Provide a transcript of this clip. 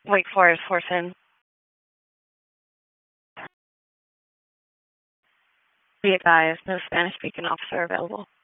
Wake Forest, Horson. Be advised, no Spanish speaking officer available.